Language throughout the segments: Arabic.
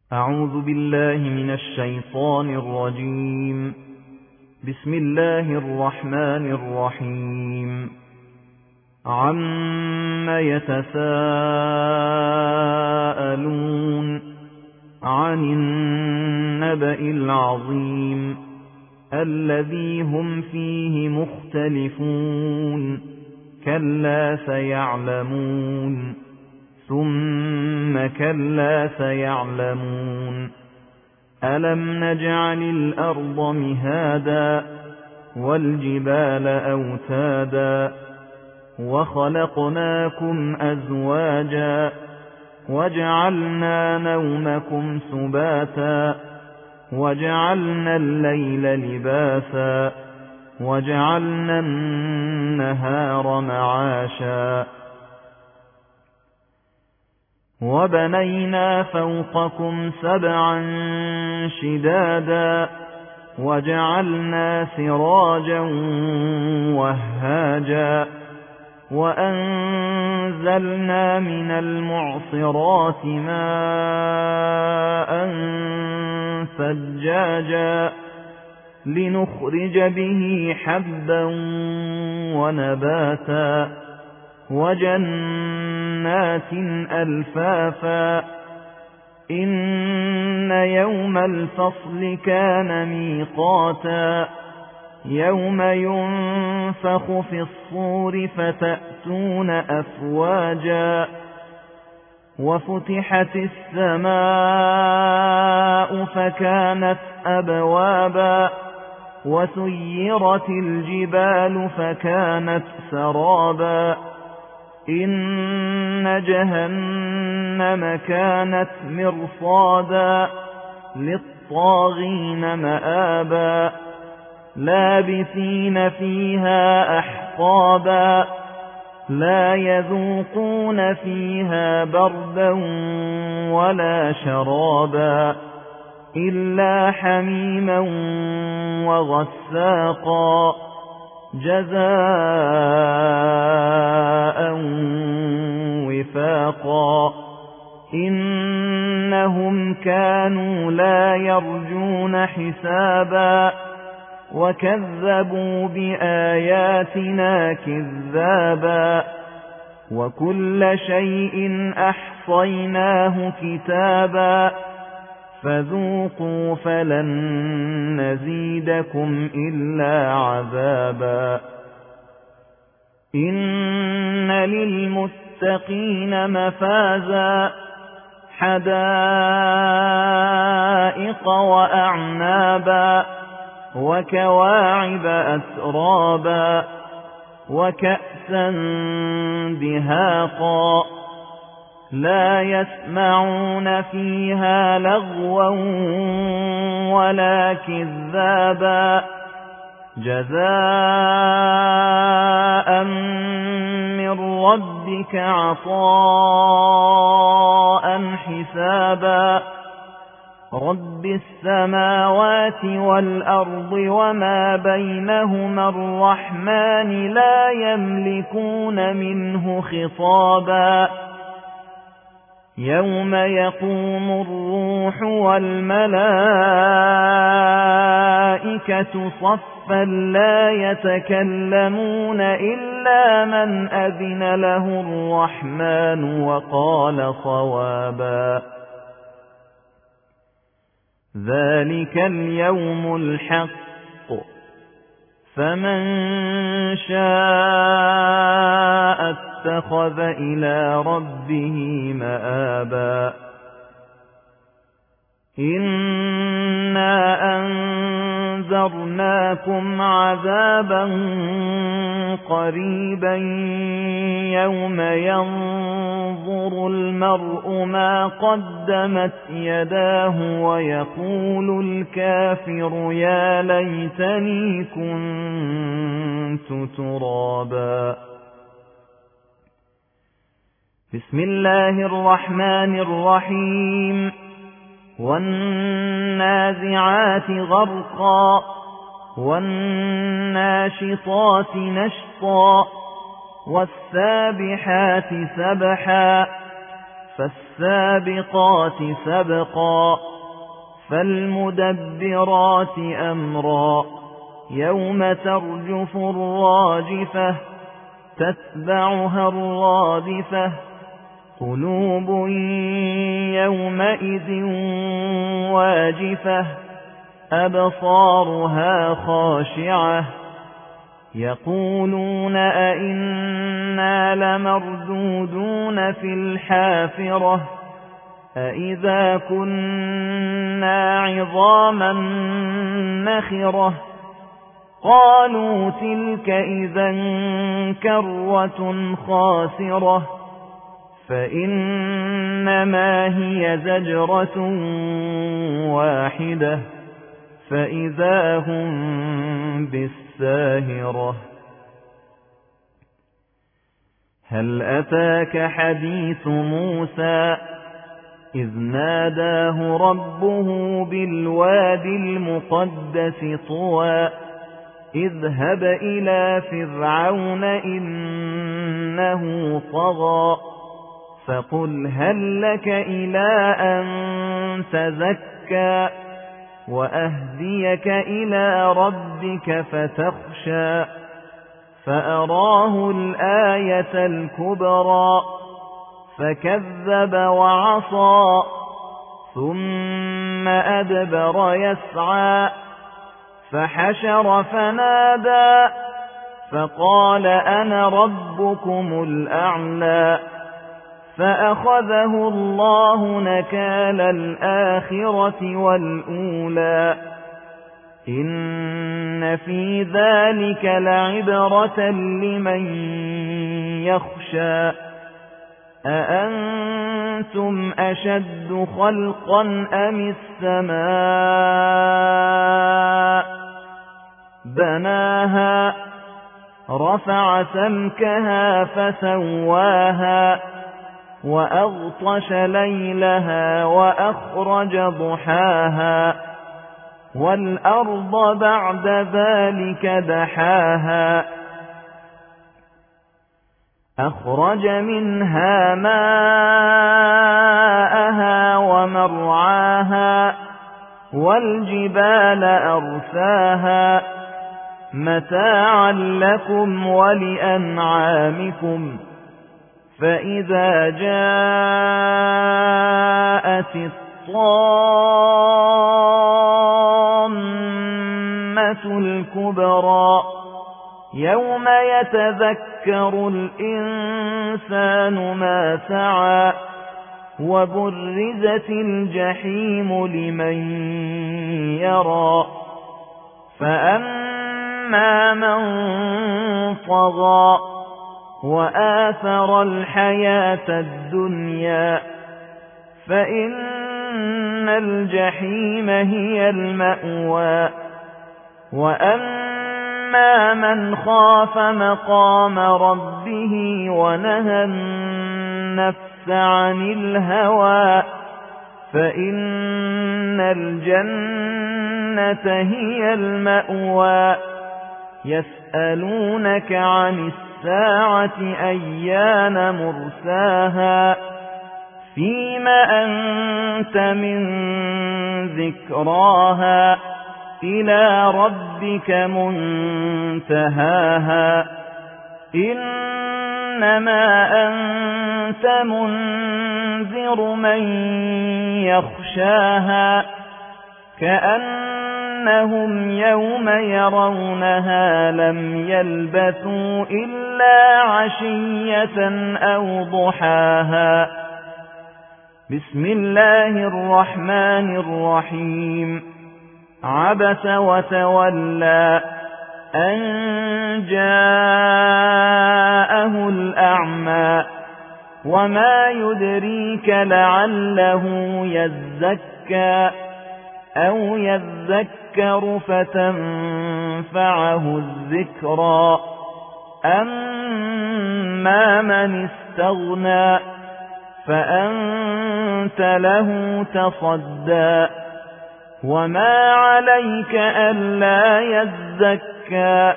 أعوذ بالله من الشيطان الرجيم. بسم الله الرحمن الرحيم. عَمَّ يتساءلون عن النبأ العظيم الذي هم فيه مختلفون كلا سيعلمون ثم كلا سيعلمون ألم نجعل الأرض مهادا والجبال أوتادا وخلقناكم أزواجا وجعلنا نومكم سباتا وجعلنا الليل لباسا وجعلنا النهار معاشا وبنينا فوقكم سبعا شدادا وجعلنا سراجا وهاجا وأنزلنا من المعصرات ماء ثجاجا لنخرج به حبا ونباتا وجنات ألفافا إن يوم الفصل كان ميقاتا يوم ينفخ في الصور فتأتون أفواجا وفتحت السماء فكانت أبوابا وسيرت الجبال فكانت سرابا إن جهنم كانت مرصادا للطاغين مآبا لابثين فيها أحقابا لا يذوقون فيها بردا ولا شرابا إلا حميما وغساقا جزاء وفاقا إنهم كانوا لا يرجون حسابا وكذبوا بآياتنا كذابا وكل شيء أحصيناه كتابا فذوقوا فلن نزيدكم إلا عذابا إن للمتقين مفازا حدائق وأعنابا وكواعب أترابا وكأسا دهاقا لا يسمعون فيها لغوا ولا كذابا جزاء من ربك عطاء حسابا رب السماوات والأرض وما بينهما الرحمن لا يملكون منه خطابا يوم يقوم الروح والملائكة صفا لا يتكلمون إلا من أذن له الرحمن وقال صوابا ذلك اليوم الحق فمن شاء اتخذ إلى ربه مآبا إنا أنذرناكم عذابا قريبا يوم ينظر المرء ما قدمت يداه ويقول الكافر يا ليتني كنت ترابا بسم الله الرحمن الرحيم والنازعات غرقا والناشطات نشطا والسابحات سبحا فالسابقات سبقا فالمدبرات أمرا يوم ترجف الراجفة تتبعها الرادفة قلوب يومئذ واجفة أبصارها خاشعة يقولون أئنا لمردودون في الحافرة أئذا كنا عظاما نخرة قالوا تلك إذا كرة خاسرة فإنما هي زجرة واحدة فإذا هم بالساهرة هل أتاك حديث موسى إذ ناداه ربه بالواد المقدس طوى اذهب إلى فرعون إنه طغى فقل هل لك إلى أن تزكى وأهديك إلى ربك فتخشى فأراه الآية الكبرى فكذب وعصى ثم أدبر يسعى فحشر فنادى فقال أنا ربكم الأعلى فأخذه الله نكال الآخرة والأولى إن في ذلك لعبرة لمن يخشى أأنتم أشد خلقا أم السماء بناها رفع سمكها فسواها وأغطش ليلها وأخرج ضحاها والأرض بعد ذلك دحاها أخرج منها ماءها ومرعاها والجبال أرساها متاعا لكم ولأنعامكم فإذا جاءت الطامة الكبرى يوم يتذكر الإنسان ما سعى وبرزت الجحيم لمن يرى فأما من طغى وآثر الحياة الدنيا فإن الجحيم هي المأوى وأما من خاف مقام ربه ونهى النفس عن الهوى فإن الجنة هي المأوى يسألونك عن الساعة أيان مرساها فيم أنت من ذكراها إلى ربك منتهاها إنما أنت منذر من يخشاها كأنهم يوم يرونها لم يلبثوا إلا عشية أو ضحاها بسم الله الرحمن الرحيم عبس وتولى أن جاءه الأعمى وما يدريك لعله يزكى أو يذكر فتنفعه الذكرى أما من استغنى فأنت له تصدى وما عليك ألا يزكى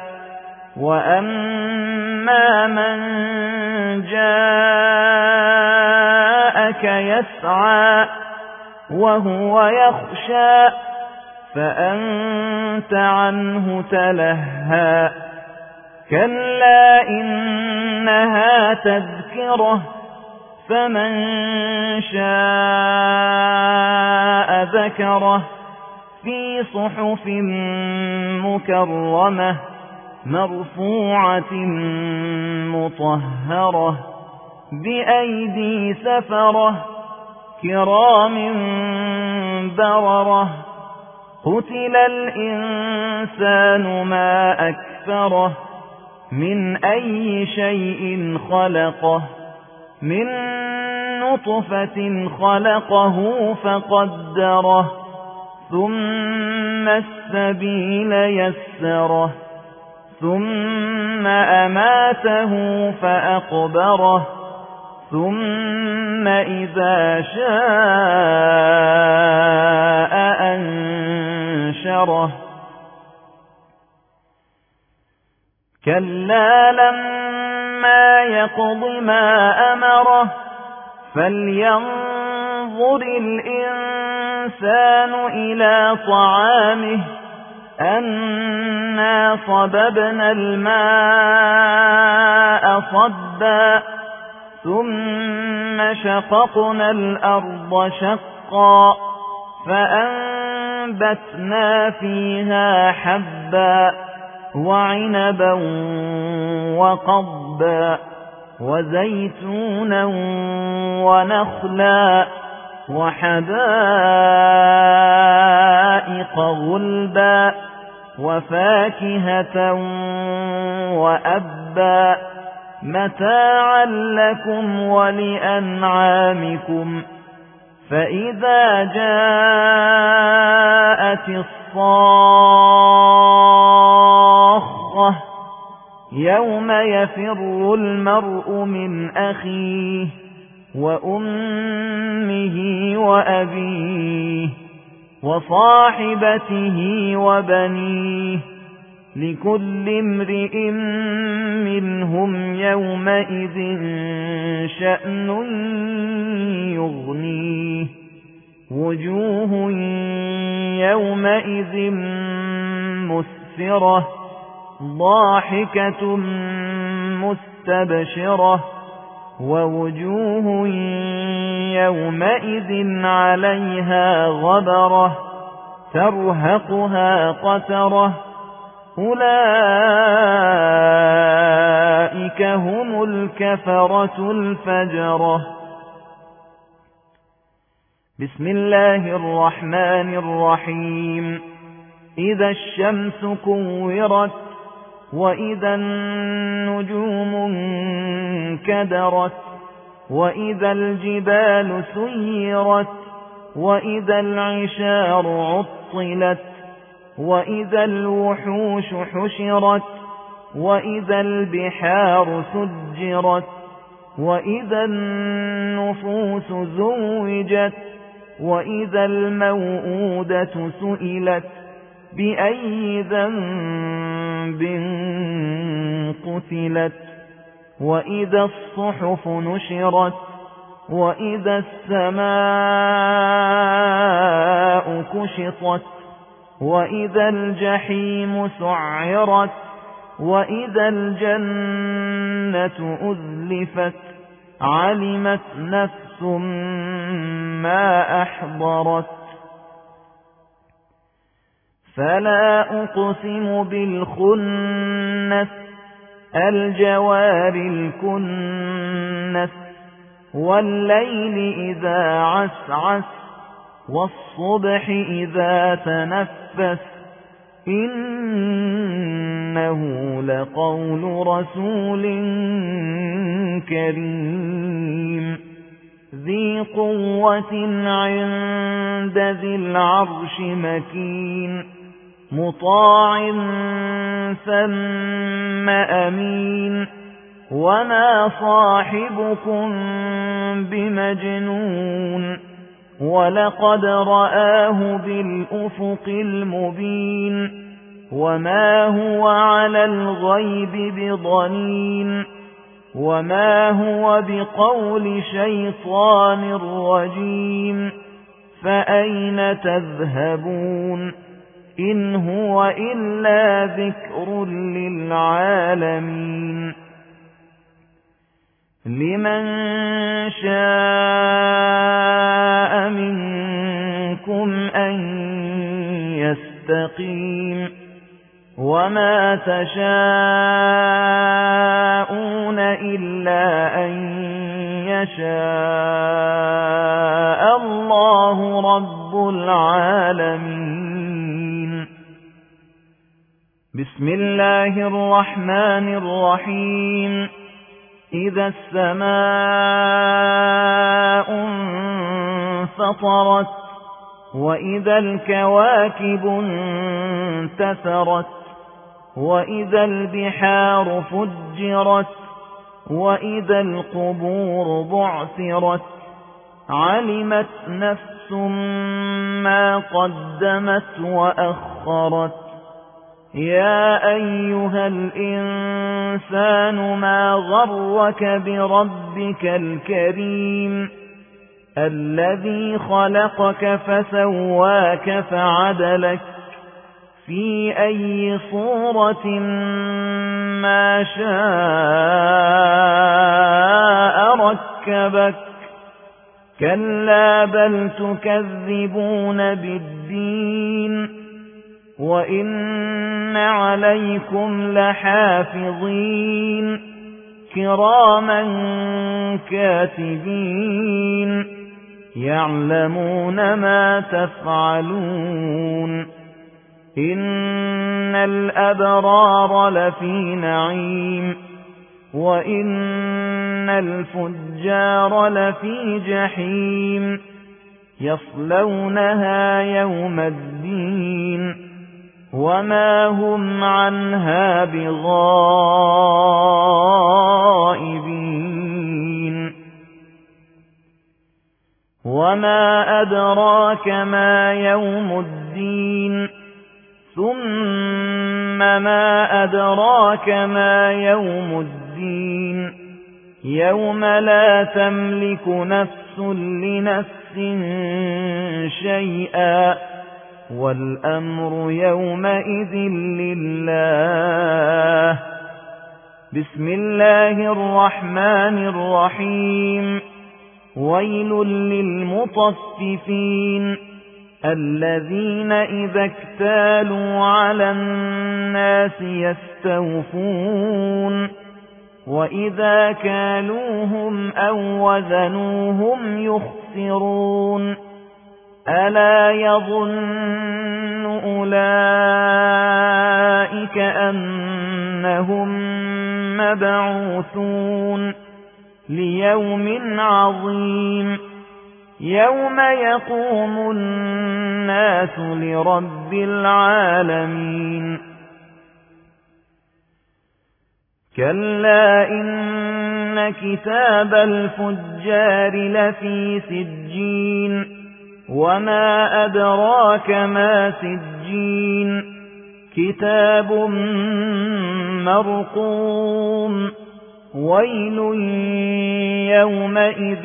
وأما من جاءك رآك يسعى وهو يخشى فأنت عنه تلهى كلا إنها تذكرة فمن شاء ذكره في صحف مكرمة مرفوعة مطهرة بأيدي سفرة كرام بررة قتل الإنسان ما أكفره من أي شيء خلقه من نطفة خلقه فقدره ثم السبيل يسره ثم أماته فأقبره ثم إذا شاء أنشره كلا لما يقض ما أمره فلينظر الإنسان إلى طعامه أنا صببنا الماء صبا ثم شققنا الأرض شقا فأنبتنا فيها حبا وعنبا وقضبا وزيتونا ونخلا وحدائق غلبا وفاكهة وأبا متاعا لكم ولأنعامكم فإذا جاءت الصاخة يوم يفر المرء من أخيه وأمه وأبيه وصاحبته وبنيه لكل امرئ منهم يومئذ شأن يغنيه وجوه يومئذ مسفرة ضاحكة مستبشرة ووجوه يومئذ عليها غبرة ترهقها قترة أولئك هم الكفرة الفجرة بسم الله الرحمن الرحيم إذا الشمس كورت وإذا النجوم انكدرت وإذا الجبال سيرت وإذا العشار عطلت وإذا الوحوش حشرت وإذا البحار سجرت وإذا النفوس زوجت وإذا الموءودة سئلت بأي ذنب قتلت وإذا الصحف نشرت وإذا السماء كشطت وإذا الجحيم سعرت وإذا الجنة أزلفت علمت نفس ما أحضرت فلا أقسم بالخنس الجوار الكنس والليل إذا عسعس والصبح إذا تنفس إنه لقول رسول كريم ذي قوة عند ذي العرش مكين مطاع ثم أمين وما صاحبكم بمجنون ولقد رآه بالأفق المبين وما هو على الغيب بضنين وما هو بقول شيطان رجيم فأين تذهبون إن هو إلا ذكر للعالمين لمن شاء منكم أن يستقيم وما تشاءون إلا أن يشاء الله رب العالمين بسم الله الرحمن الرحيم إذا السماء انفطرت وإذا الكواكب انتثرت وإذا البحار فجرت وإذا القبور بعثرت علمت نفس ما قدمت وأخرت يا أيها الإنسان ما غرك بربك الكريم الذي خلقك فسواك فعدلك في أي صورة ما شاء ركبك كلا بل تكذبون بالدين وإن عليكم لحافظين كراما كاتبين يعلمون ما تفعلون إن الأبرار لفي نعيم وإن الفجار لفي جحيم يصلونها يوم الدين وما هم عنها بغائبين وما أدراك ما يوم الدين ثم ما أدراك ما يوم الدين يوم لا تملك نفس لنفس شيئا والأمر يومئذ لله بسم الله الرحمن الرحيم ويل للمطففين الذين إذا اكتالوا على الناس يستوفون وإذا كالوهم أو وزنوهم يخسرون ألا يظن أولئك أنهم مبعوثون ليوم عظيم يوم يقوم الناس لرب العالمين كلا إن كتاب الفجار لفي سجين وما أدراك ما سجين كتاب مرقوم ويل يومئذ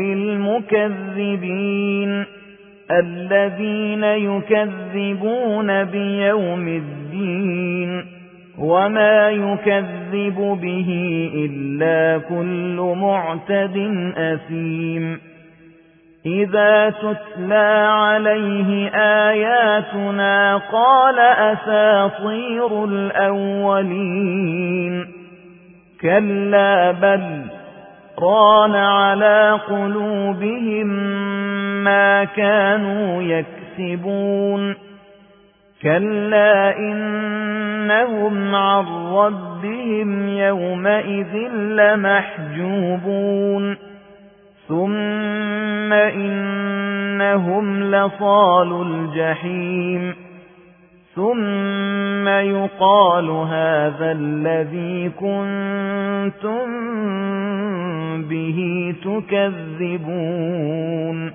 للمكذبين الذين يكذبون بيوم الدين وما يكذب به إلا كل معتد أثيم إذا تتلى عليه آياتنا قال أساطير الأولين كلا بل ران على قلوبهم ما كانوا يكسبون كلا إنهم عن ربهم يومئذ لمحجوبون ثم إنهم لصالو الجحيم ثم يقال هذا الذي كنتم به تكذبون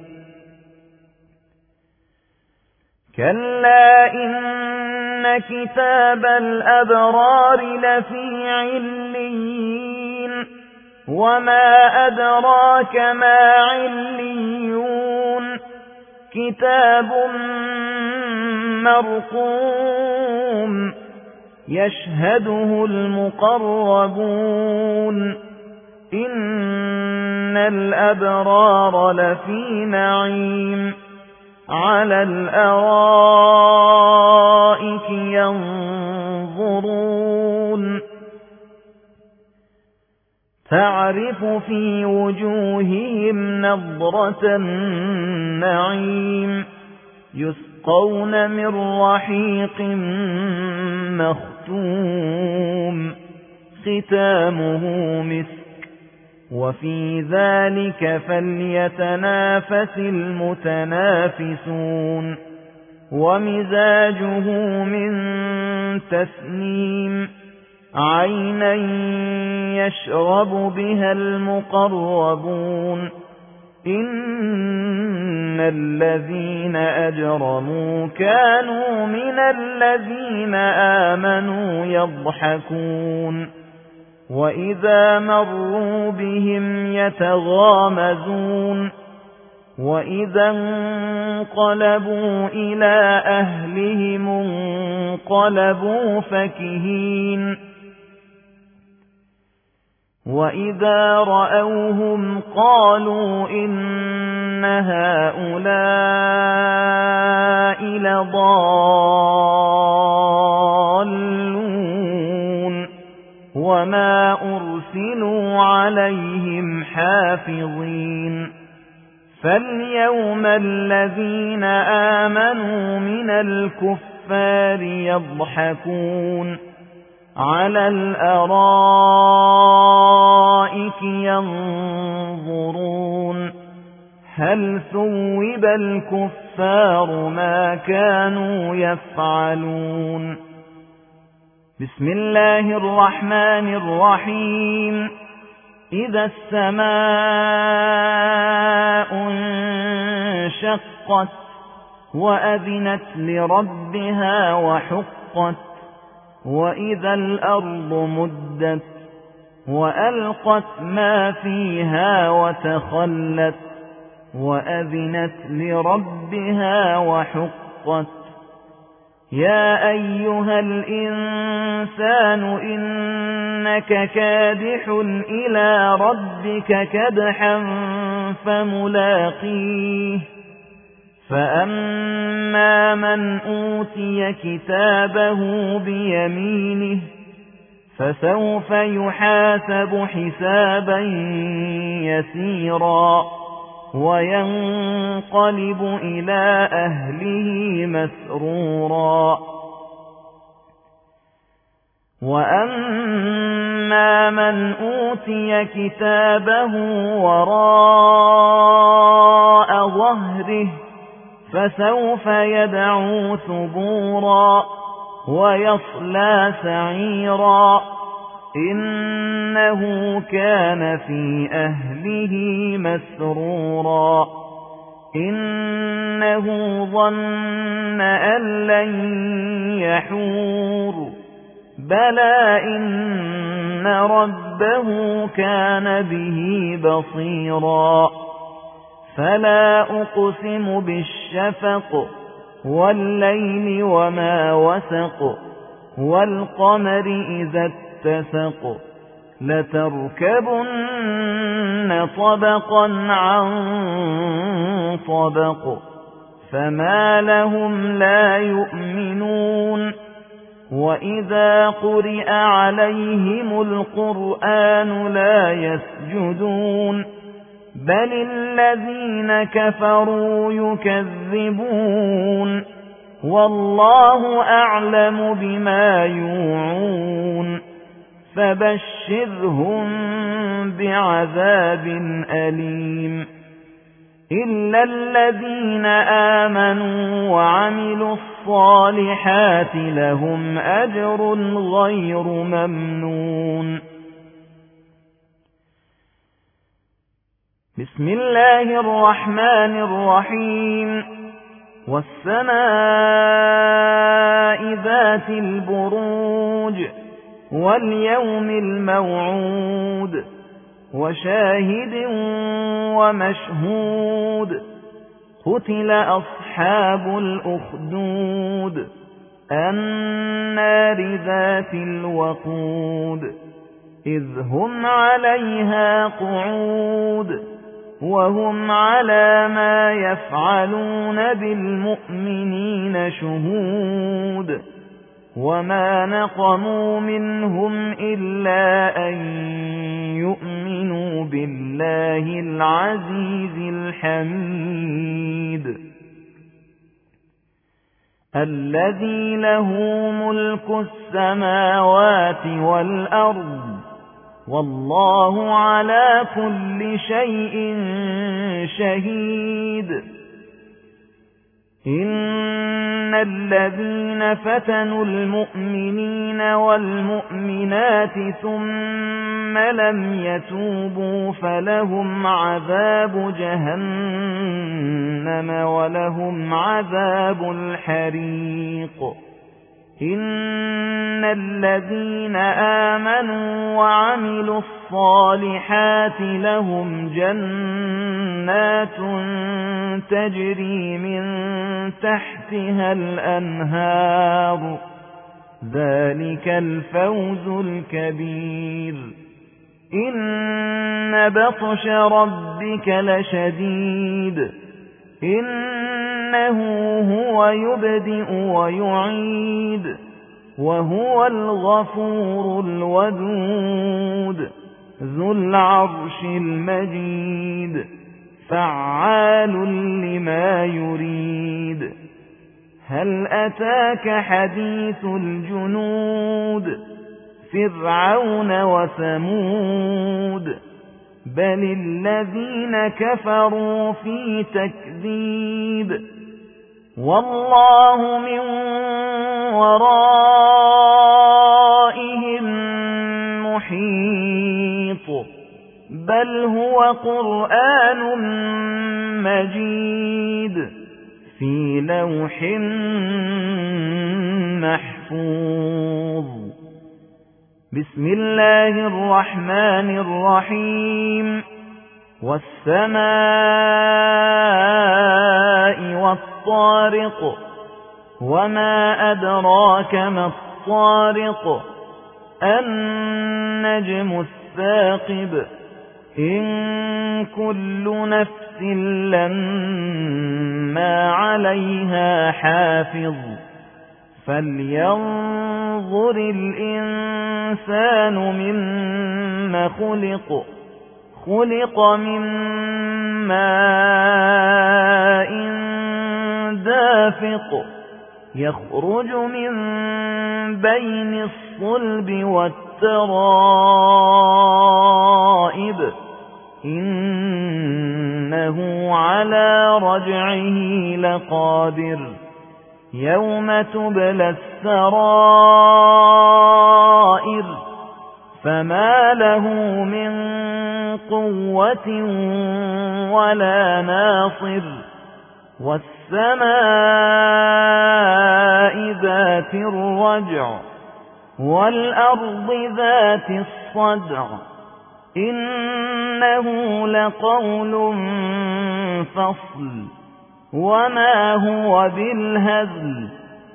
كلا إن كتاب الأبرار لفي عليين وما أدراك ما عليون كتاب مرقوم يشهده المقربون إن الأبرار لفي نعيم على الأرائك ينظرون تعرف في وجوههم نضرة النعيم يسقون من رحيق مختوم ختامه مسك وفي ذلك فليتنافس المتنافسون ومزاجه من تسنيم عينا يشرب بها المقربون إن الذين أجرموا كانوا من الذين آمنوا يضحكون وإذا مروا بهم يتغامزون وإذا انقلبوا إلى أهلهم انقلبوا فكهين وإذا رأوهم قالوا إن هؤلاء لضالون وما أرسلوا عليهم حافظين فاليوم الذين آمنوا من الكفار يضحكون على الأرائك ينظرون هل ثوب الكفار ما كانوا يفعلون بسم الله الرحمن الرحيم إذا السماء انشقت وأذنت لربها وحقت وإذا الأرض مدت وألقت ما فيها وتخلت وأذنت لربها وحقت يا أيها الإنسان إنك كادح إلى ربك كدحا فملاقيه فأما من أوتي كتابه بيمينه فسوف يحاسب حسابا يسيرا وينقلب إلى أهله مسرورا وأما من أوتي كتابه وراء ظهره فسوف يدعو ثبورا ويصلى سعيرا إنه كان في أهله مسرورا إنه ظن أن لن يحور بلى إن ربه كان به بصيرا فلا أقسم بالشفق والليل وما وسق والقمر إذا اتسق لتركبن طبقا عن طبق فما لهم لا يؤمنون وإذا قرئ عليهم القرآن لا يسجدون بل الذين كفروا يكذبون والله أعلم بما يوعون فبشرهم بعذاب أليم إلا الذين آمنوا وعملوا الصالحات لهم أجر غير ممنون بسم الله الرحمن الرحيم والسماء ذات البروج واليوم الموعود وشاهد ومشهود قتل أصحاب الأخدود النار ذات الوقود إذ هم عليها قعود وهم على ما يفعلون بالمؤمنين شهود وما نقموا منهم إلا أن يؤمنوا بالله العزيز الحميد الذي له ملك السماوات والأرض والله على كل شيء شهيد إن الذين فتنوا المؤمنين والمؤمنات ثم لم يتوبوا فلهم عذاب جهنم ولهم عذاب الحريق إن الذين آمنوا وعملوا الصالحات لهم جنات تجري من تحتها الأنهار ذلك الفوز الكبير إن بطش ربك لشديد إنه هو يبدئ ويعيد وهو الغفور الودود ذو العرش المجيد فعال لما يريد هل أتاك حديث الجنود فرعون وثمود بل الذين كفروا في تكذيب والله من ورائهم محيط بل هو قرآن مجيد في لوح محفوظ بسم الله الرحمن الرحيم والسماء والطارق وما أدراك ما الطارق النجم الثاقب إن كل نفس لما عليها حافظ فلينظر الإنسان مما خلق من ماء دافق يخرج من بين الصلب والترائب إنه على رجعه لقادر يوم تبلى السرائر فما له من قوة ولا ناصر والسماء ذات الرجع والأرض ذات الصدع إنه لقول فصل وما هو بالهزل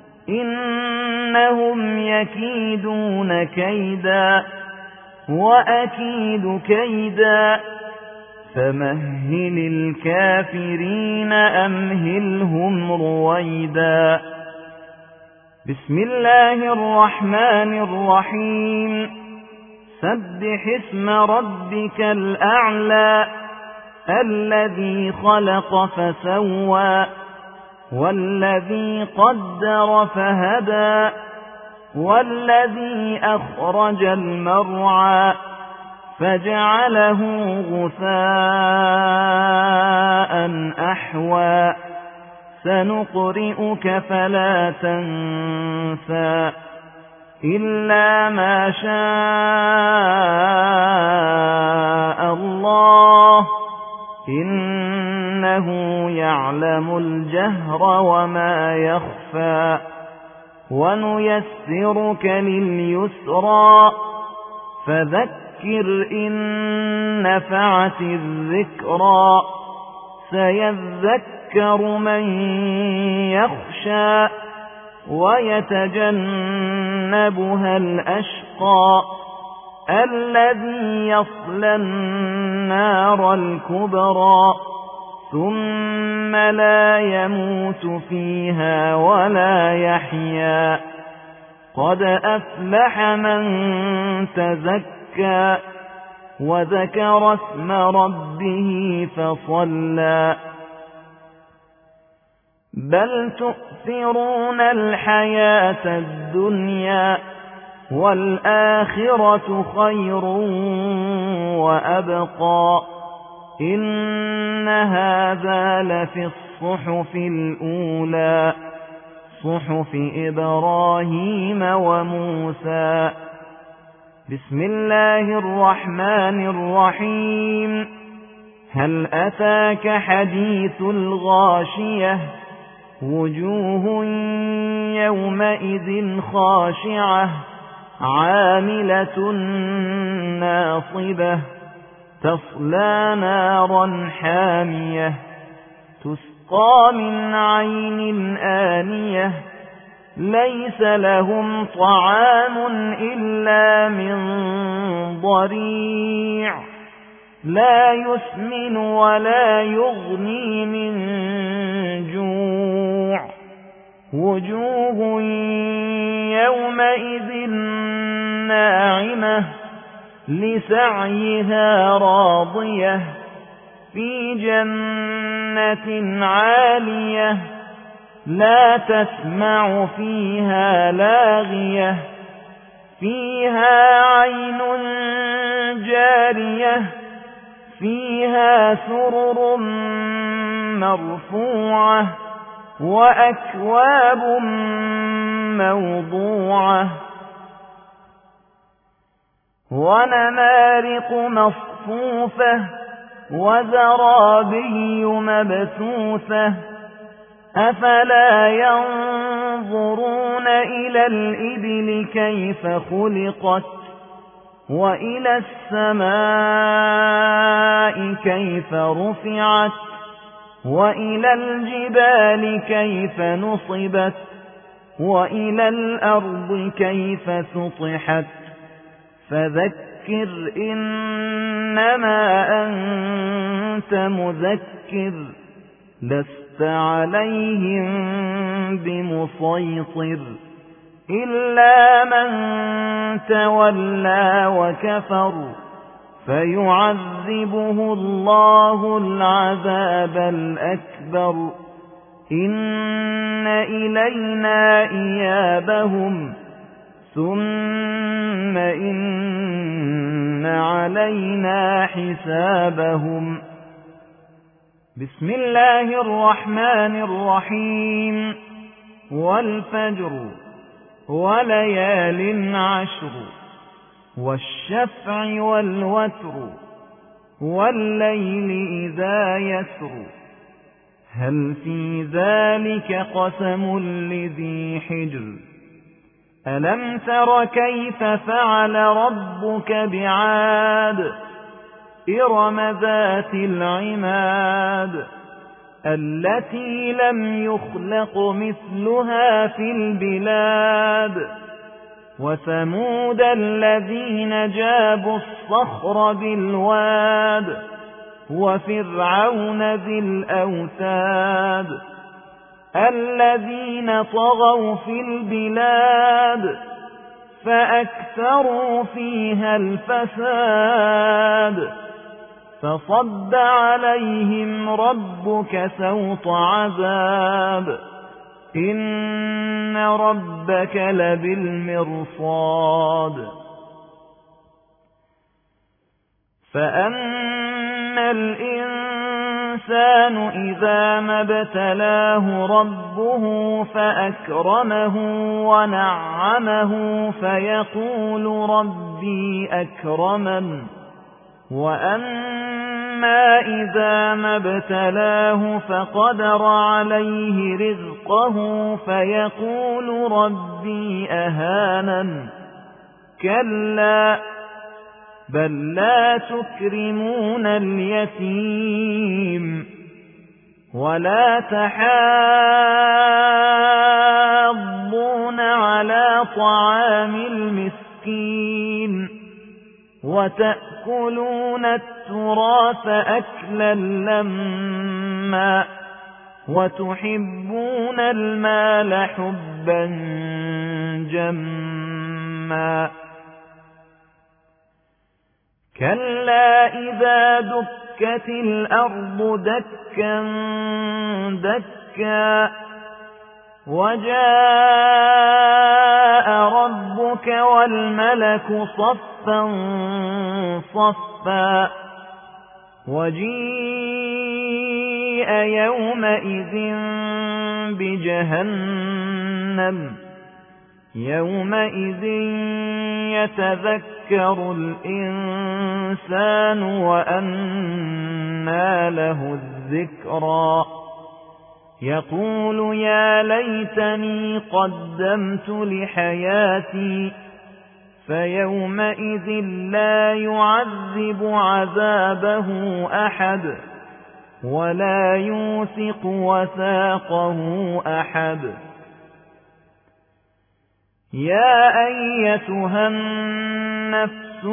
إنهم يكيدون كيدا وأكيد كيدا فمهل الكافرين أمهلهم رويدا بسم الله الرحمن الرحيم سبح اسم ربك الأعلى الذي خلق فسوى والذي قدر فهدى والذي أخرج المرعى فجعله غثاء أحوى سنقرئك فلا تنسى إلا ما شاء الله إنه يعلم الجهر وما يخفى ونيسرك لليسرى فذكر فذكر إن نفعت الذكرى سيذكر من يخشى ويتجنبها الأشقى الذي يصلى النار الكبرى ثم لا يموت فيها ولا يحيا قد أفلح من تزكى وذكر اسم ربه فصلى بل تؤثرون الحياة الدنيا والآخرة خير وأبقى إن هذا لفي الصحف الأولى صحف إبراهيم وموسى بسم الله الرحمن الرحيم هل أتاك حديث الغاشية وجوه يومئذ خاشعة عاملة ناصبة تصلى نارا حامية تسقى من عين آنية ليس لهم طعام إلا من ضريع لا يسمن ولا يغني من جوع وجوه يومئذ ناعمة لسعيها راضية في جنة عالية لا تسمع فيها لاغية فيها عين جارية فيها سرر مرفوعة وأكواب موضوعة ونمارق مصفوفة وزرابي مبثوثة أفلا ينظرون إلى الإبل كيف خلقت وإلى السماء كيف رفعت وإلى الجبال كيف نصبت وإلى الأرض كيف سطحت فذكر إنما أنت مذكر لست عليهم بمسيطر إلا من تولى وكفر فيعذبه الله العذاب الأكبر إن إلينا إيابهم ثم إن علينا حسابهم بسم الله الرحمن الرحيم والفجر وليال عشر والشفع والوتر والليل إذا يسر هل في ذلك قسم لذي حجر ألم تر كيف فعل ربك بعاد إرم ذات العماد التي لم يخلق مثلها في البلاد وثمود الذين جابوا الصخر بالواد وفرعون ذي الأوتاد الذين طغوا في البلاد فأكثروا فيها الفساد فصب عليهم ربك سوط عذاب إن ربك لبالمرصاد فأما الإنسان إذا ما ابتلاه ربه فأكرمه ونعمه فيقول ربي أكرمن وأما إذا ما ابتلاه فقدر عليه رزقه فيقول ربي أهانن كلا بل لا تكرمون اليتيم ولا تحاضون على طعام المسكين وتأكلون التراث أكلا لما وتحبون المال حبا جما كلا إذا دكت الأرض دكا دكا وجاء ربك والملك صفا صفا وجيء يومئذ بجهنم يومئذ يتذكر الإنسان وأنى له الذكرى يقول يا ليتني قدمت لحياتي فيومئذ لا يعذب عذابه أحد ولا يوثق وثاقه أحد يا أيتها النفس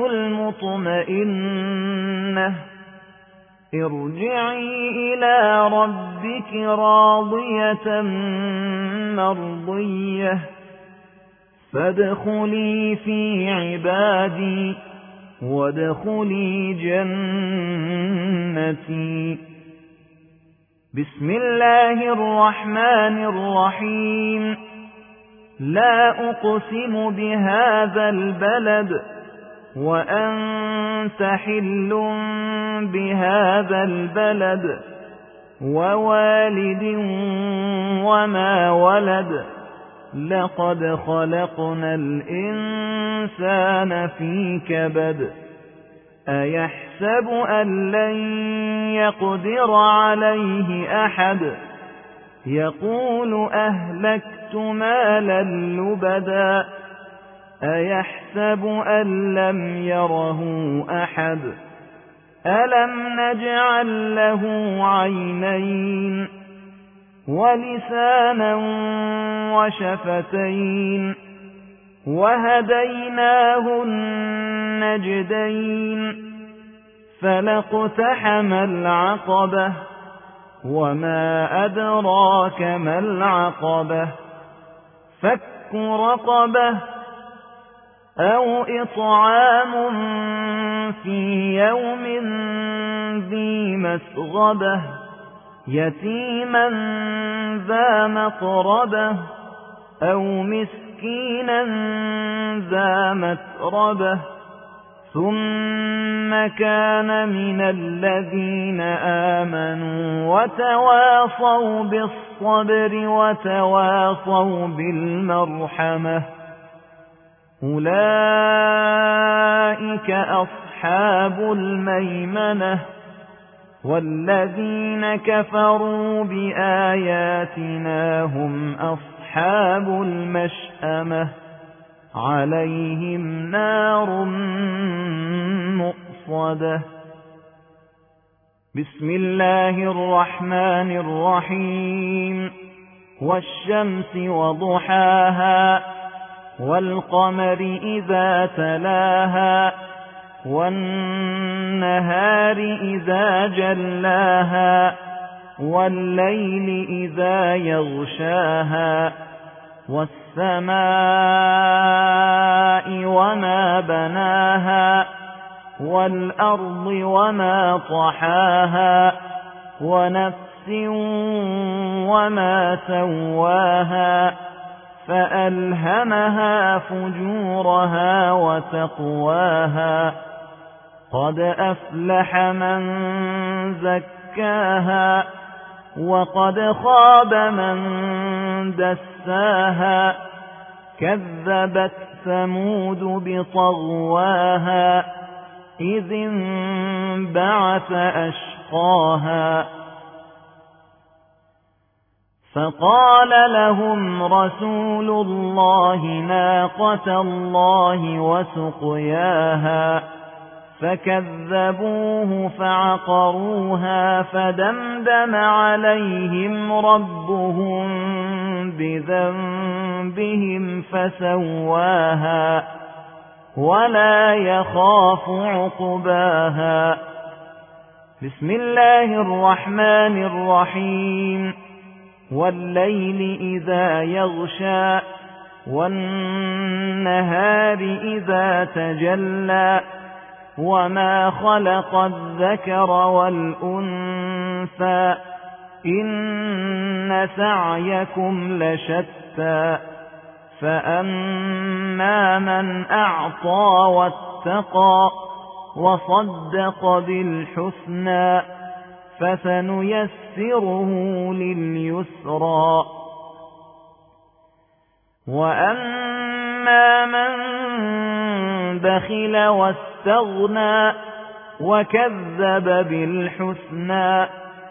المطمئنة ارجعي إلى ربك راضية مرضية فادخلي في عبادي وادخلي جنتي بسم الله الرحمن الرحيم لا أقسم بهذا البلد وأنت حل بهذا البلد ووالد وما ولد لقد خلقنا الإنسان في كبد أيحسب أن لن يقدر عليه أحد يقول أهلكت مالا لبدا أيحسب أن لم يره أحد ألم نجعل له عينين ولسانا وشفتين وهديناه النجدين فلاقتحم العقبة وما أدراك ما العقبة فك رقبة أو إطعام في يوم ذي مسغبة يتيما ذا مقربة أو مسكينا ذا متربة ثم كان من الذين آمنوا وتواصوا بالصبر وتواصوا بالمرحمة أولئك أصحاب الميمنة والذين كفروا بآياتنا هم أصحاب المشأمة عليهم نار مؤصدة بسم الله الرحمن الرحيم والشمس وضحاها والقمر إذا تلاها والنهار إذا جلاها والليل إذا يغشاها والسماء وما بناها والأرض وما طحاها ونفس وما سواها فألهمها فجورها وتقواها قد أفلح من زكاها وقد خاب من دساها كذبت ثمود بطغواها إذ انبعث أشقاها فقال لهم رسول الله ناقة الله وسقياها فكذبوه فعقروها فدمدم عليهم ربهم بذنبهم فسواها ولا يخاف عقباها. بسم الله الرحمن الرحيم. والليل إذا يغشى والنهار إذا تجلى وما خلق الذكر والأنثى إن سعيكم لشتى فأما من أعطى واتقى وصدق بالحسنى فسنيسره لليسرى وأما من بخل واستغنى وكذب بالحسنى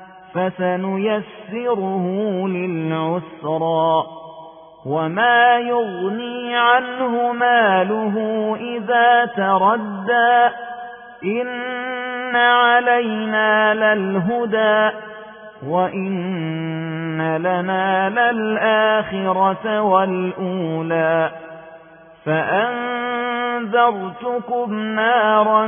فسنيسره للعسرى وما يغني عنه ماله إذا تردى إن علينا للهدى وإن لنا للآخرة والأولى فأنذرتكم نارا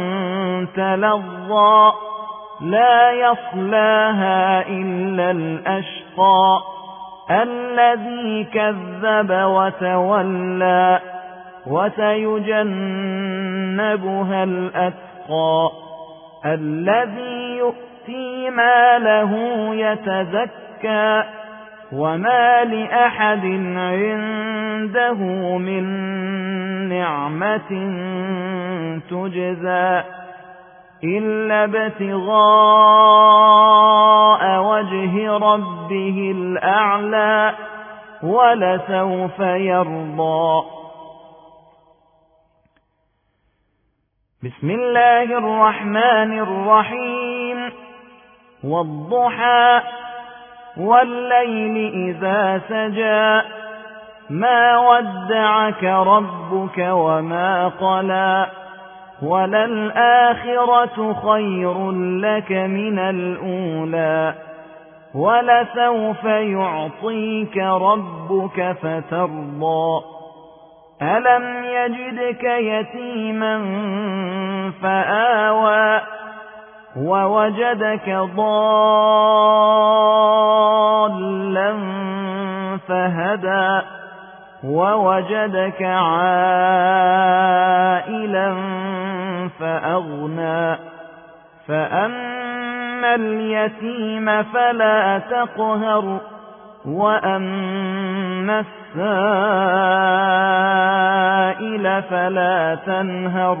تلظى لا يصلاها إلا الأشقى الذي كذب وتولى وسيجنبها الأتقى الذي يؤتي ماله يتزكى وما لأحد عنده من نعمة تجزى إلا ابتغاء وجه ربه الأعلى ولسوف يرضى. بسم الله الرحمن الرحيم. والضحى والليل إذا سجى ما ودعك ربك وما قلى وللآخرة خير لك من الأولى ولسوف يعطيك ربك فترضى ألم يجدك يتيما فآوى ووجدك ضالا فهدى ووجدك عائلا فأغنى فأما اليتيم فلا تقهر وأما السائل فلا تنهر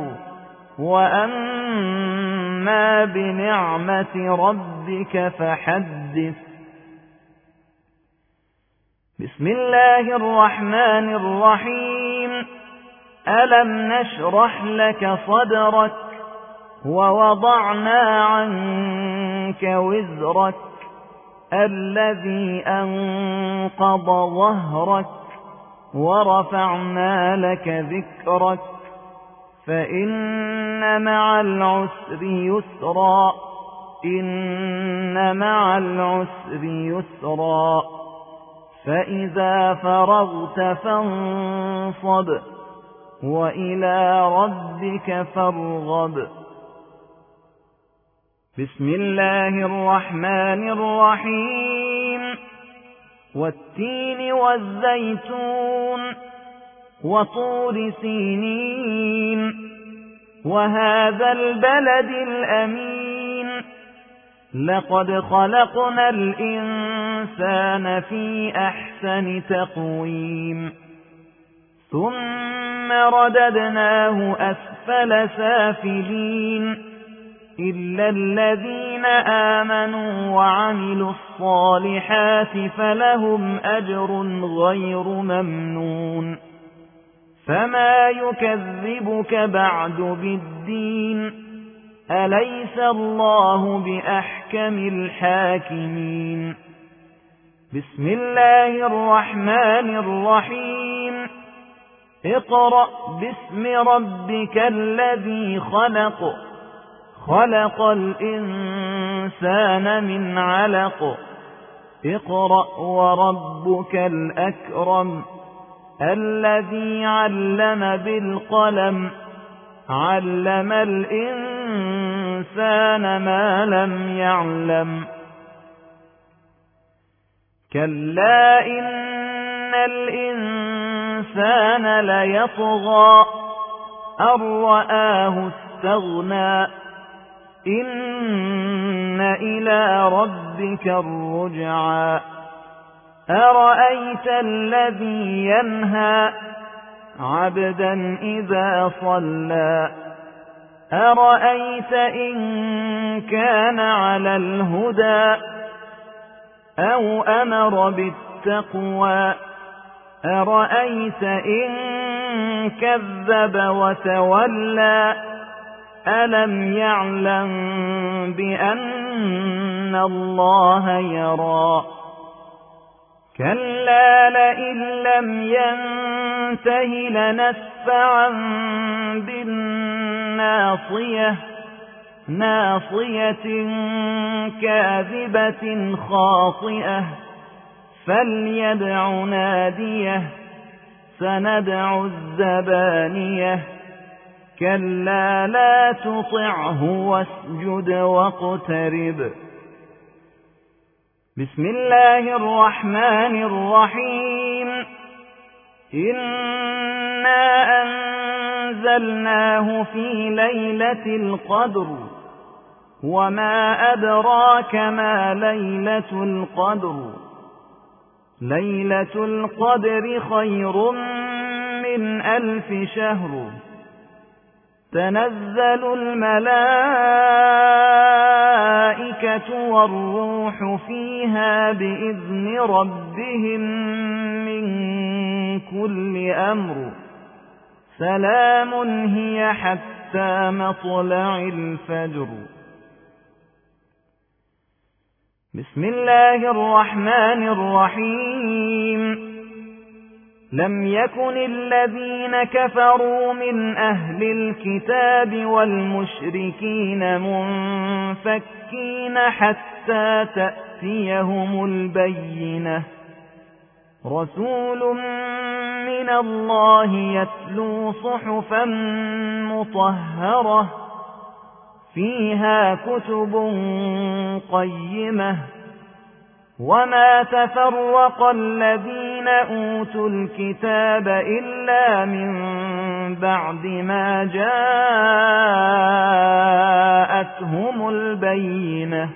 وأما بنعمة ربك فحدث. بسم الله الرحمن الرحيم. ألم نشرح لك صدرك ووضعنا عنك وزرك الذي أنقض ظهرك ورفعنا لك ذكرك فإن مع العسر يسرا إن مع العسر يسرا فإذا فرغت فانصب وإلى ربك فارغب. بسم الله الرحمن الرحيم. والتين والزيتون وطور سينين وهذا البلد الأمين لقد خلقنا الإنسان في أحسن تقويم ثم رددناه أسفل سافلين إلا الذين آمنوا وعملوا الصالحات فلهم أجر غير ممنون فما يكذبك بعد بالدين أليس الله بأحكم الحاكمين. بسم الله الرحمن الرحيم. اقرأ باسم ربك الذي خلق خلق الإنسان من علق اقرأ وربك الأكرم الذي علم بالقلم علم الإنسان ما لم يعلم كلا إن الإنسان ليطغى أن رآه استغنى إن إلى ربك الرجعى أرأيت الذي ينهى عبدا إذا صلى أرأيت إن كان على الهدى أو أمر بالتقوى أرأيت إن كذب وتولى ألم يعلم بأن الله يرى كلا لئن لم ينته لنسفعا بالناصية ناصية كاذبة خاطئة فليدع ناديه سندع الزبانية كلا لا تطعه واسجد واقترب بسم الله الرحمن الرحيم إنا أنزلناه في ليلة القدر وما أدراك ما ليلة القدر ليلة القدر خير من 1000 شهر تنزل الملائكة والروح فيها بإذن ربهم من كل أمر سلام هي حتى مطلع الفجر بسم الله الرحمن الرحيم لم يكن الذين كفروا من أهل الكتاب والمشركين منفكين حتى تأتيهم البينة رسول من الله يتلو صحفا مطهرة فيها كتب قيمة وما تفرق الذين أوتوا الكتاب إلا من بعد ما جاءتهم البينة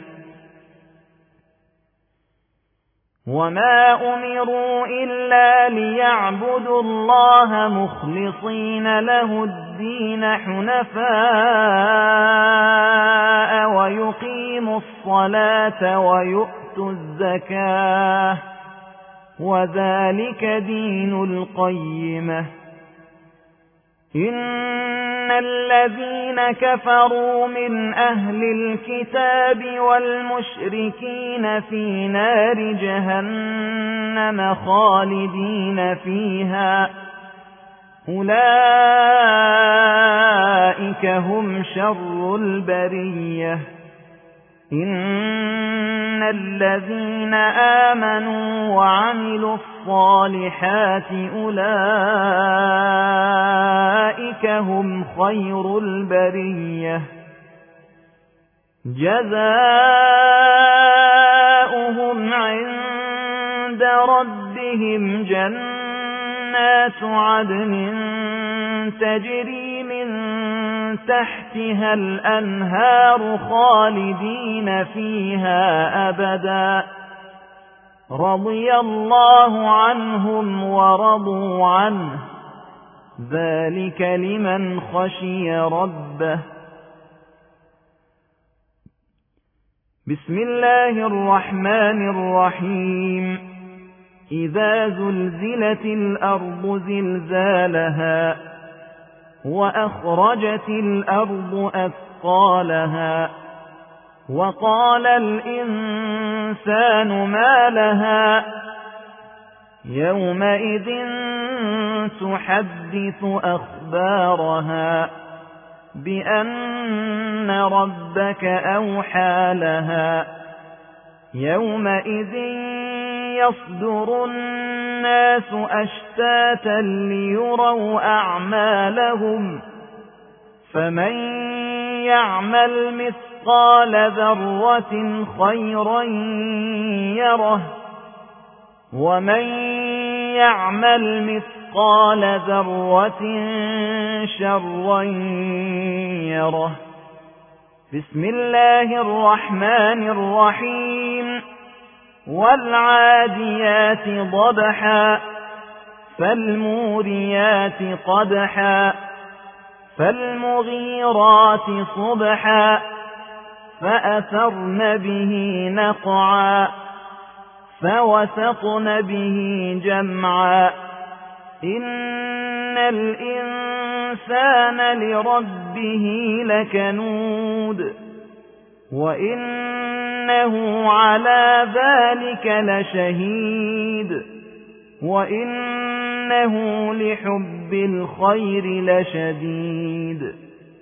وما أمروا إلا ليعبدوا الله مخلصين له الدين حنفاء ويقيموا الصلاة ويؤتوا الزكاة وذلك دين القيمة إن الذين كفروا من أهل الكتاب والمشركين في نار جهنم خالدين فيها أولئك هم شر البرية إن الذين آمنوا وعملوا الصالحات أولئك هم خير البرية جزاؤهم عند ربهم جنات عدن تجري من تحتها الأنهار خالدين فيها أبدا رضي الله عنهم ورضوا عنه ذلك لمن خشي ربه بسم الله الرحمن الرحيم إذا زلزلت الأرض زلزالها وأخرجت الأرض أثقالها وقال الإنسان ما لها يومئذ تحدث أخبارها بأن ربك أوحى لها يومئذ يصدر الناس أشتاتا ليروا أعمالهم فمن يعمل مثقال ذرة خيرا يره ومن يعمل مثقال ذرة شرا يره. بسم الله الرحمن الرحيم. والعاديات ضبحا فالموريات قدحا فالمغيرات صبحا فأثرن به نقعا فوسطن به جمعا إن الإنسان لربه لكنود وإنه على ذلك لشهيد وإنه لحب الخير لشديد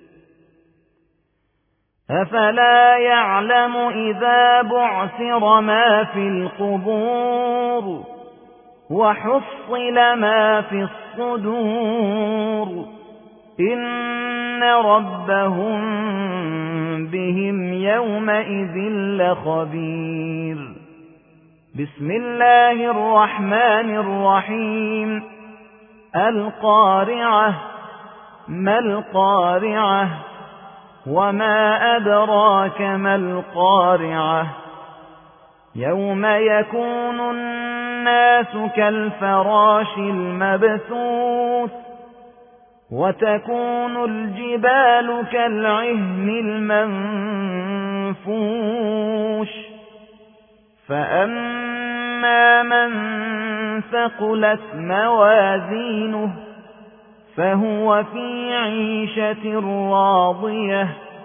أفلا يعلم إذا بعثر ما في القبور وحصل ما في الصدور إن ربهم بهم يومئذ لخبير. بسم الله الرحمن الرحيم. القارعة ما القارعة وما أدراك ما القارعة يوم يكون الناس كالفراش المبثوث وتكون الجبال كالعهن المنفوش فأما من ثقلت موازينه فهو في عيشة راضية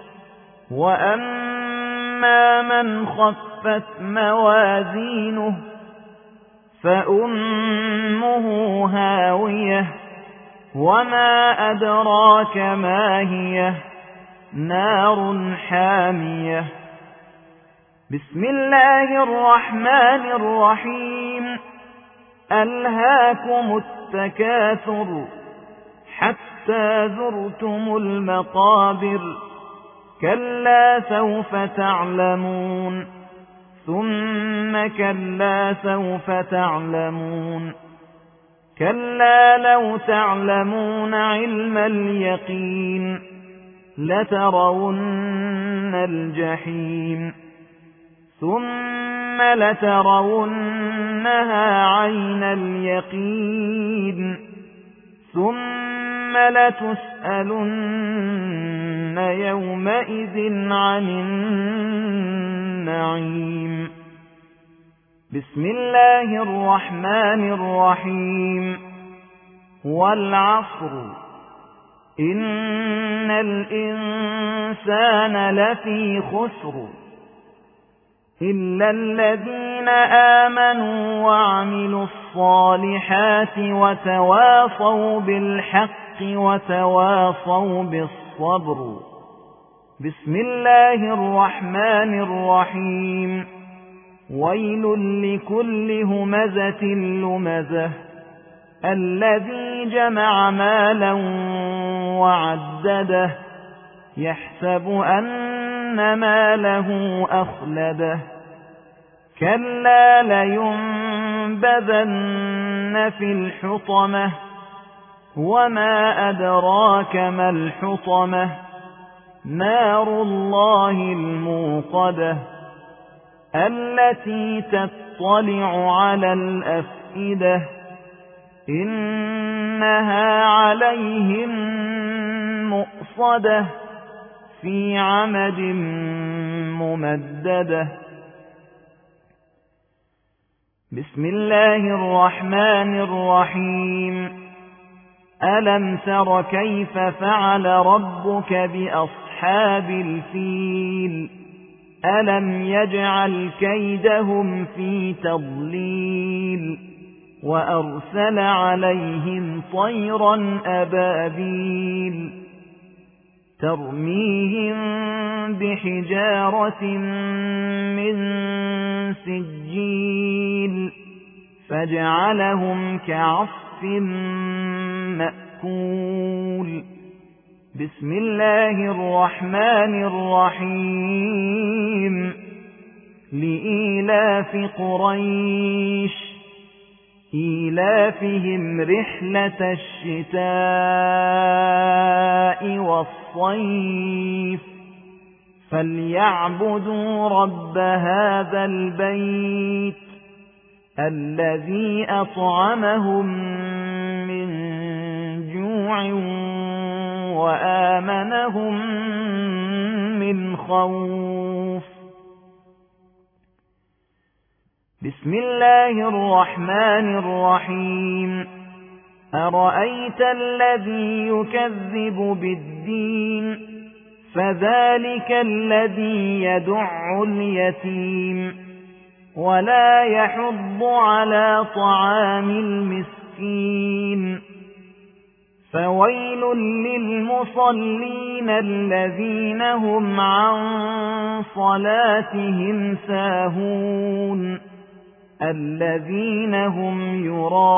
وأما من خفت موازينه فأمه هاوية وما أدراك ما هي نار حامية. بسم الله الرحمن الرحيم. ألهاكم التكاثر حتى زرتم المقابر كلا سوف تعلمون ثم كلا سوف تعلمون كلا لو تعلمون علم اليقين لترون الجحيم ثم لترونها عين اليقين ثم لتسألن يومئذ عن النعيم. بسم الله الرحمن الرحيم. والعصر إن الإنسان لفي خسر إلا الذين آمنوا وعملوا الصالحات وتواصوا بالحق وتواصوا بالصبر. بسم الله الرحمن الرحيم. ويل لكل همزة لمزة الذي جمع مالا وعدده يحسب أن ماله أخلده كلا لينبذن في الحطمة وما أدراك ما الحطمة نار الله الموقدة التي تطلع على الأفئدة إنها عليهم مؤصدة في عمد ممددة. بسم الله الرحمن الرحيم. ألم تر كيف فعل ربك بأصحاب الفيل ألم يجعل كيدهم في تضليل وأرسل عليهم طيرا أبابيل ترميهم بحجارة من سجيل فجعلهم كعصف مأكول. بسم الله الرحمن الرحيم. لإيلاف قريش إيلافهم رحلة الشتاء والصيف فليعبدوا رب هذا البيت الذي أطعمهم من جوع وآمنهم من خوف. بسم الله الرحمن الرحيم. أرأيت الذي يكذب بالدين فذلك الذي يدع اليتيم ولا يحض على طعام المسكين فويل للمصلين الذين هم عن صلاتهم ساهون الذين هم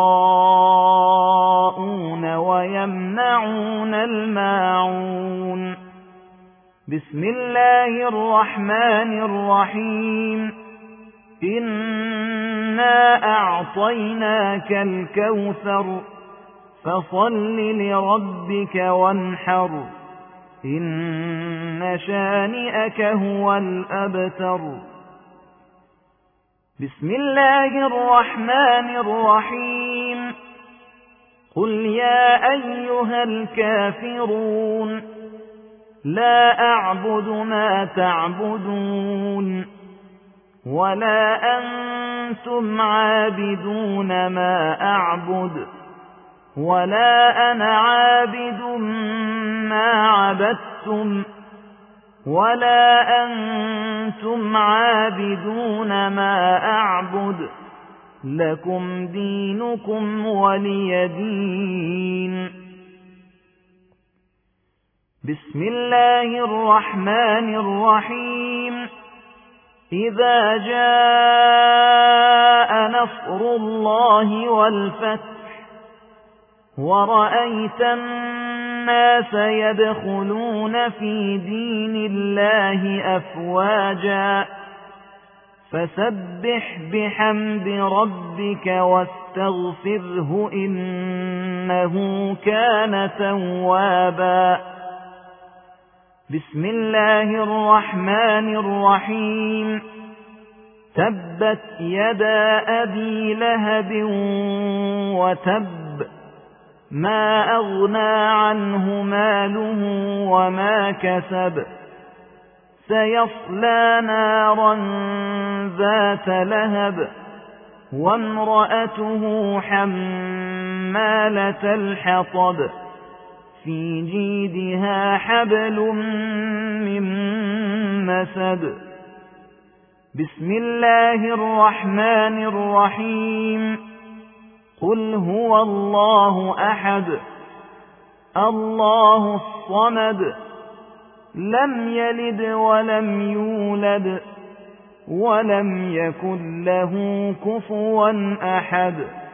يراءون ويمنعون الماعون. بسم الله الرحمن الرحيم. إنا أعطيناك الكوثر فصل لربك وانحر إن شانئك هو الأبتر. بسم الله الرحمن الرحيم. قل يا أيها الكافرون لا أعبد ما تعبدون ولا أنتم عابدون ما أعبد ولا أنا عابد ما عبدتم ولا أنتم عابدون ما أعبد لكم دينكم ولي دين. بسم الله الرحمن الرحيم. إذا جاء نصر الله والفتح ورأيت الناس يدخلون في دين الله أفواجا فسبح بحمد ربك واستغفره إنه كان توابا. بسم الله الرحمن الرحيم. تبت يدا أبي لهب وتب ما أغنى عنه ماله وما كسب سيصلى نارا ذات لهب وامرأته حمالة الحطب في جيدها حبل من مسد. بسم الله الرحمن الرحيم. قل هو الله أحد الله الصمد لم يلد ولم يولد ولم يكن له كفوا أحد.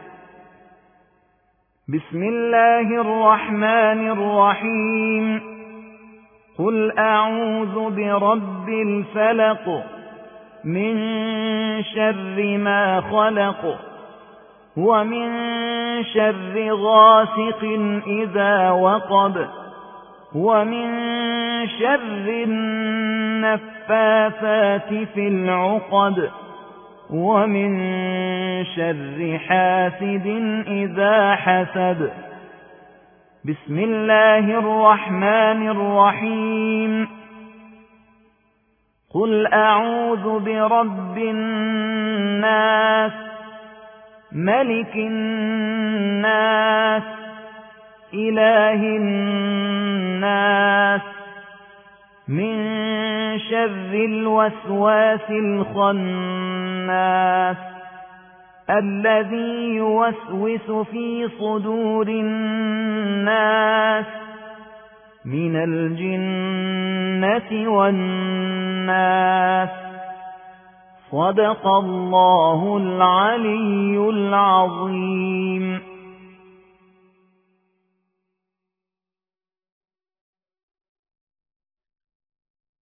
بسم الله الرحمن الرحيم. قل أعوذ برب الفلق من شر ما خلق ومن شر غاسق إذا وقب ومن شر النفاثات في العقد ومن شر حاسد إذا حسد. بسم الله الرحمن الرحيم. قل أعوذ برب الناس ملك الناس إله الناس من شر الوسواس الخناس الذي يوسوس في صدور الناس من الجنة والناس. صدق الله العلي العظيم.